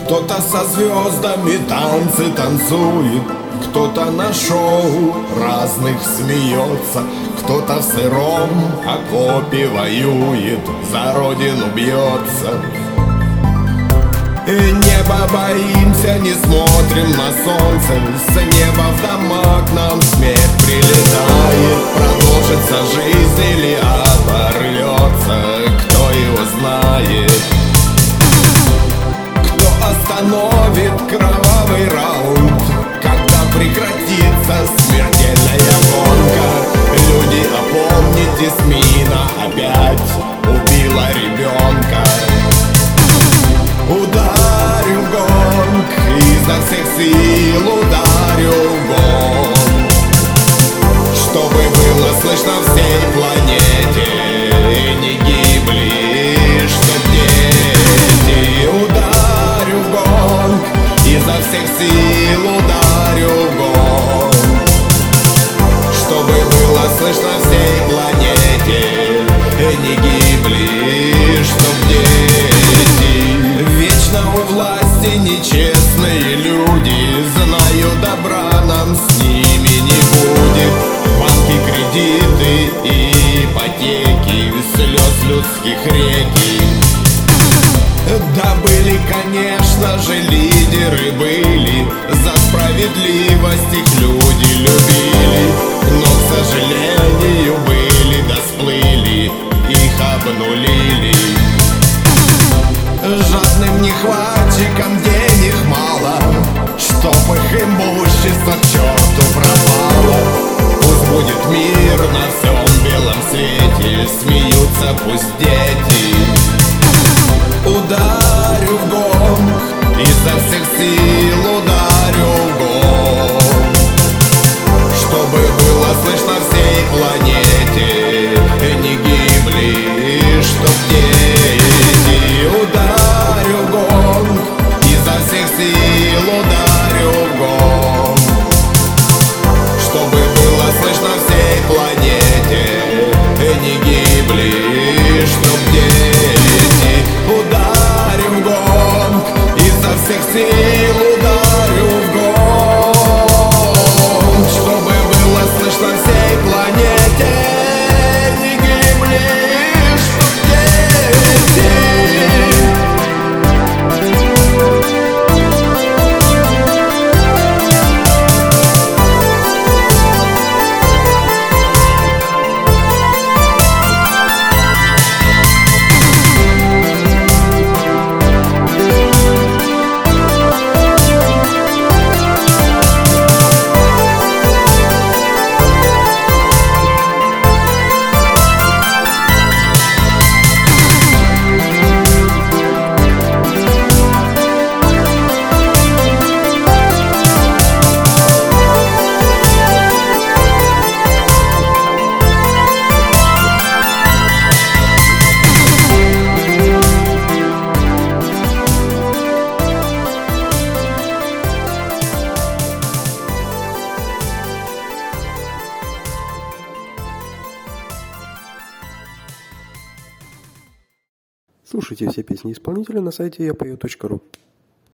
Кто-то со звездами танцы танцует, кто-то на шоу разных смеется, кто-то в сыром окопе воюет, за родину бьется. И небо боимся, не смотрим на солнце, с неба в дома к нам смерть прилетает. Продолжится жизнь или оборвется, кто его знает. Кто остановит кровавый раунд, когда прекратится смертельная гонка? Люди, опомнитесь, мина опять убила ребенка. Ударю в гонг, изо всех сил ударю в гонг, чтобы было слышно всей планете и не гибли, чтоб дети. Ударю в гонг, изо всех сил ударю в гонг, чтобы было слышно всей планете и не гибли, чтоб дети. Вечно у власти нечестные люди, знаю, добра нам с ними не будет. Банки, кредиты и ипотеки, слез людских реки. Да были, конечно же, лидеры были, за справедливость их люди любили, но, к сожалению, были да сплыли, их обнулили. Жадным нехватчикам денег мало, чтоб их имущество к черту пропало. Пусть будет мир на всем белом свете, смеются пусть дети. Ударю в гонг, изо всех сил ударю в гонг, чтобы было слышно всей планете и не гибли, чтоб дети. Ударю в гонг, изо всех сил ударю в гонг, чтобы было слышно всей планете и не гибли, чтоб дети. Ударю в гонг, изо всех сил ударю в гонг, чтобы было слышно всей планете и не гибли, чтоб дети. Слушайте все песни исполнителя на сайте yapoe.ru.